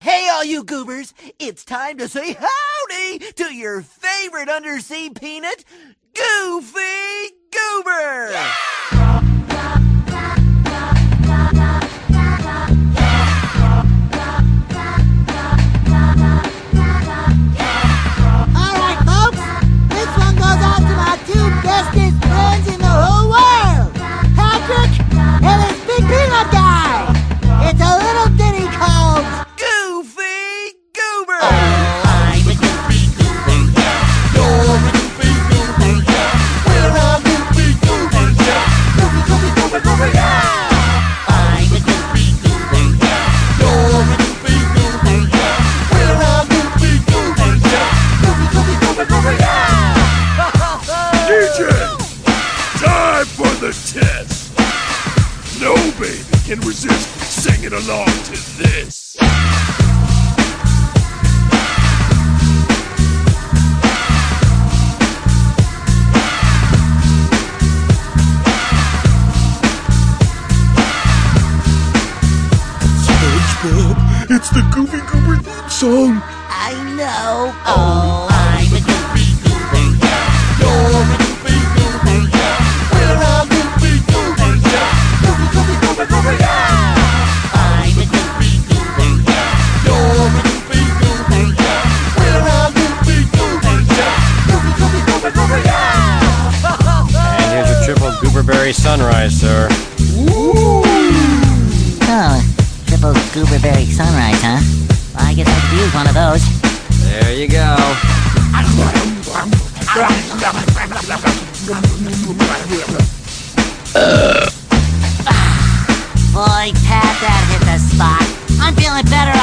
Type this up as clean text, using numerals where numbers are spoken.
Hey, all you goobers, it's time to say howdy to your favorite undersea peanut, Goofy Goober! Yeah! Alright, folks, this one goes out to my two bestest friends in the whole world, Patrick and this big peanut guy. It's a little ditty called Goofy Goober! I'm a Goofy Goober, yeah. You're a Goofy Goober, yeah. We're all Goofy Goobers, yeah. Goofy, Goofy, Goober, Goober, yeah. I'm a Goofy Goober, yeah. You're a Goofy Goober, yeah. We're all Goofy Goobers, yeah. Goofy, Goofy, Goober, Goober, yeah. DJ, time for the test. No baby can resist singing along to this. SpongeBob, it's the Goofy Goober theme song. I know. Oh, I'm a Goofy Goober, yeah. You're a Goofy Goober, yeah. We're all Goofy Goobers, yeah. Goofy, Goofy, Goober, Goober, yeah. I'm a Goofy Goober, yeah. You're a Goofy Goober, yeah. We're all Goofy Goobers, yeah. Goofy, Goofy, Goober, Goober, yeah. And here's your triple gooberberry sunrise, sir. Oh, triple gooberberry sunrise, huh? Well, I guess I could use one of those. There you go. Boy, Pat, that hit the spot. I'm feeling better